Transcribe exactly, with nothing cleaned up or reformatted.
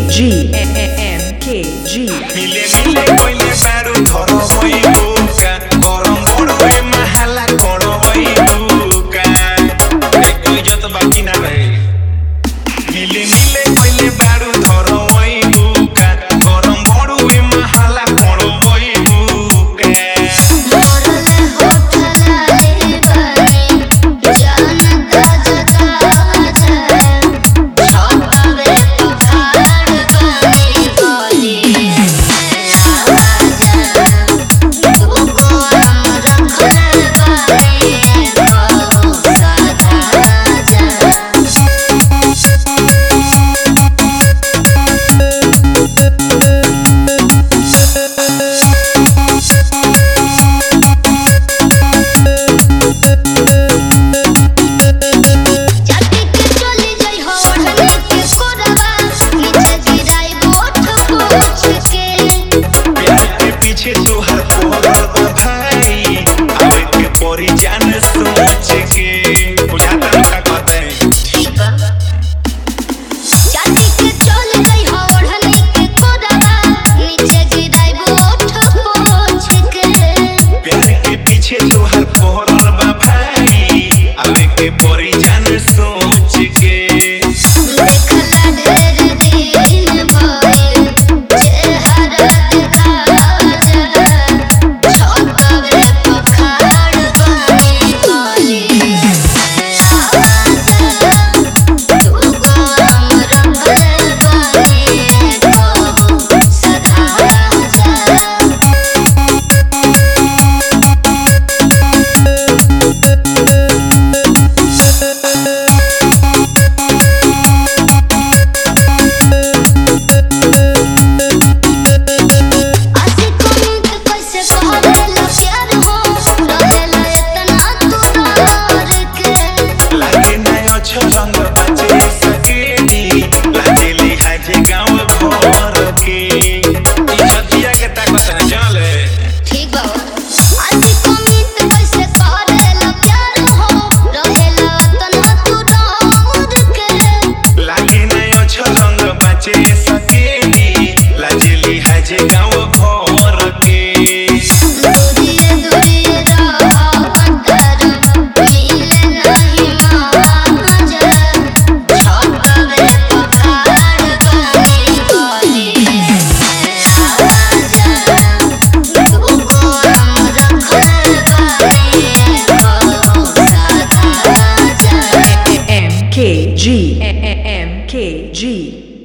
G M K G मिले मिले कोइले बारू धरो होई बुका गरम बड़ो ए महला करो होई बुका एक कोई जत बाकी ना रहे मिले मिले कोइले बारू धरो होई बुका गरम बड़ो ए महला करो होई बुका मोरले होठला रे बानी जान ताजा ताजा छपावे पखाड़ बानी बोली पीछे तोहर पोहर भाई आवे के परी जान सोच के बुझाता का कहते हैं ठीक बा चाची के चल गई हो ओढ़नी के कोडवा नीचे गिराइबो ओठ पोछ के प्यार के पीछे तोहर पोहर भाई आवे के परी जान सोच के देखला ढेर दिन भइल चेहरा दिखा छपावे पखाड़ बानी बोली तू गरम रखले बानी कहू सधा जा आसी कोनी कैसे कहरेला प्यार हो रहेला इतना तू डर के लागे ना अच्छो रंग बचे सकेनी लागे ले हाजे गांव भर के इज्जतिया के ताकत न चले ठीक बा आसी कोनी कैसे कहरेला प्यार हो रहेला इतना तू डर के लागे ना अच्छो रंग बचे सकेनी लागे ले हाजे गांव भर के दूरिए दूरिए रहा अंतर मिले नहीं मांझा छपावे पखाड़ बानी बोली तू गरम रखले बानी कहू सधा जा M K G M K G